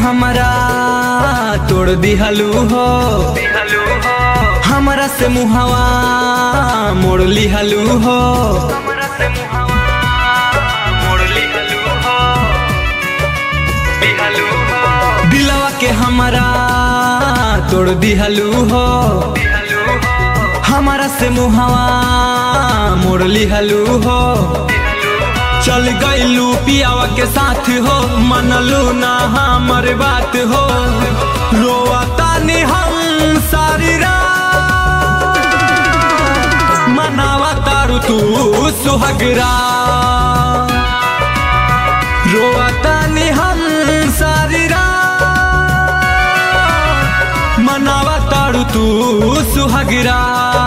हमारा तोड़ दिहलू हो, हमारा से मुहावा मोड़ लिहलू हो, दिलवा के हमारा तोड़ दिहलू हो, हमारा से मुहावा मोड़ लिहलू हो। चल गईलू पियावा के साथ हो, मनलू ना हमर बात हो, रोवतानी हम सारी रात, मनावा तारू तू सुहागरा, रोवतानी हम सारी रात, मनावा तारू तू सुहागरा।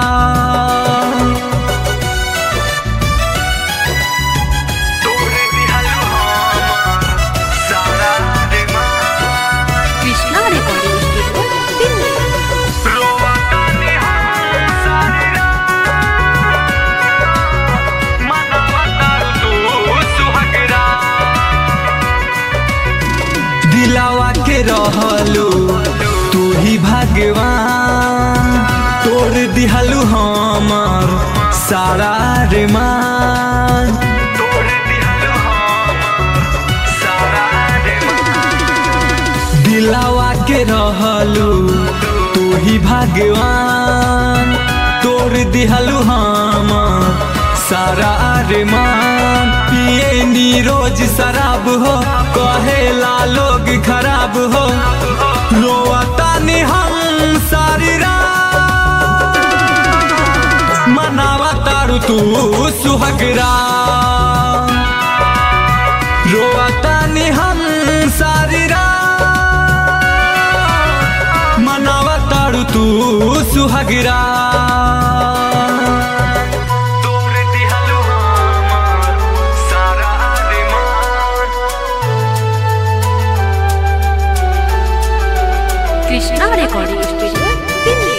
दिलावा के रहलू तू ही भगवान, तोड़ दिहलू हमर सारा रे मान, दिलावा के रहलू तू ही भगवान, तोड़ दिहलू हमर सारा रे मान। पिए नी रोज शराब हो, कहेला लोग खराब हो, रोवतानी हम सारी रात, मनावा तारू तू सुहागरा, रोवतानी हम सारी रात, मनावा तारू तू सुहागरा। Krishna recording studio Delhi.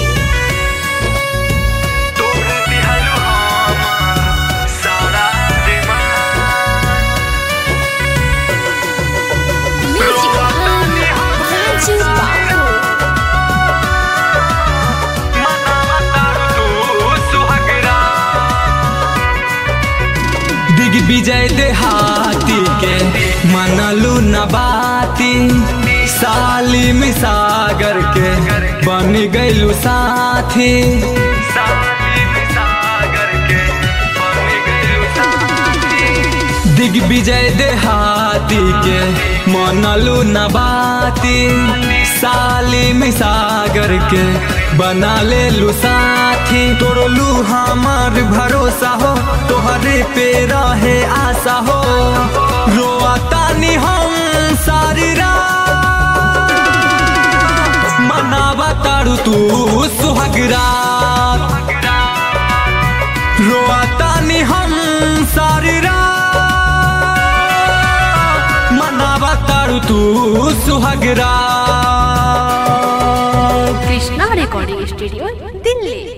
दिग्विजय देहाती के मनलू न बाती, सालिम सागर के बन गईलू साथी, दिग्विजय देहाती के मनलू न बाती, सालिम सागर के बना ले लू साथी। तोड़लू हमार भरोसा हो, तोहरे पे रहे आशा हो, रोवतानी हम सारी रात, मनावा तारू तू सुहागरा, रोवतानी हम सारी रात, मनावा तारू तू सुहागरा। Krishna recording studio Delhi.